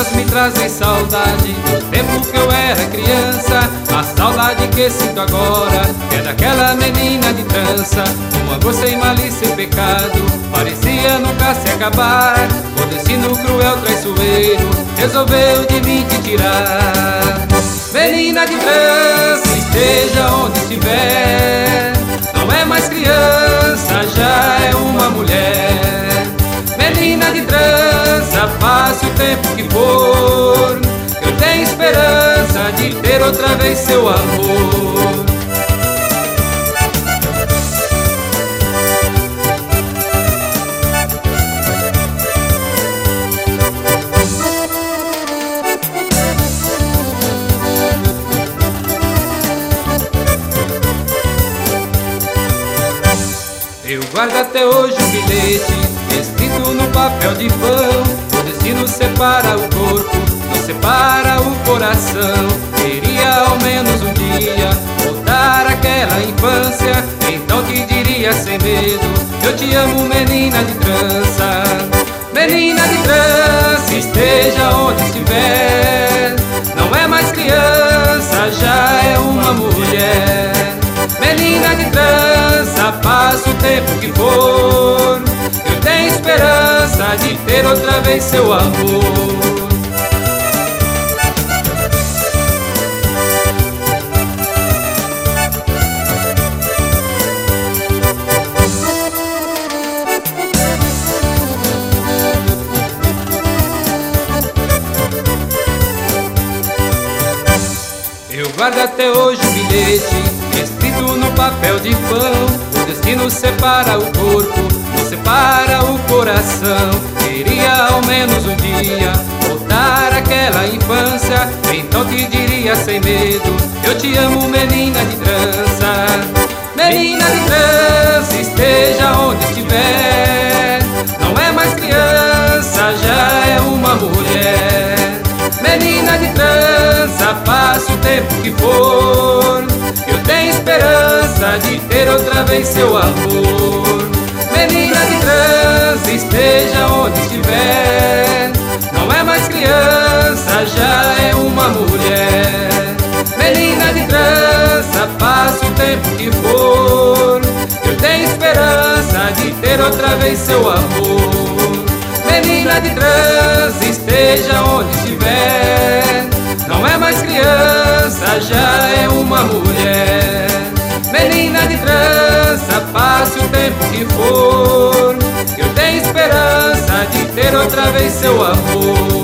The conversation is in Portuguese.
lembranças me trazem saudade do tempo que eu era criança. A saudade que sinto agora é daquela menina de trança. Um amor sem malícia e pecado, parecia nunca se acabar. O destino cruel, traiçoeiro, resolveu de mim te tirar. Menina de trança, esteja onde estiver, não é mais criança, já é uma mulher. Menina de trança, passe o tempo que for, eu tenho esperança de ter outra vez seu amor. Eu guardo até hoje um bilhete escrito no papel de pão. O destino separa o corpo, não separa o coração. Queria ao menos um dia voltar àquela infância, então te diria sem medo: eu te amo, menina de trança. Menina de trança, esteja onde estiver, não é mais criança, já é uma mulher. Menina de trança, passa o tempo que for, eu tenho esperança de ter outra vez seu amor. Eu guardo até hoje um bilhete escrito no papel de pão. O destino separa o corpo, não separa o coração. Queria ao menos um dia voltar àquela infância, então te diria sem medo: eu te amo, menina de trança. Menina de trança, esteja onde estiver, não é mais criança, já é uma mulher. Menina de trança, passa o tempo que for, eu tenho esperança de ter outra vez seu amor. Menina de trança, esteja onde estiver, não é mais criança, já é uma mulher. Menina de trança, passa o tempo que for, eu tenho esperança de ter outra vez seu amor. Menina de trança, esteja onde estiver, não é mais criança, já é uma mulher. Menina de trança, passe o tempo que for, eu tenho esperança de ter outra vez seu amor.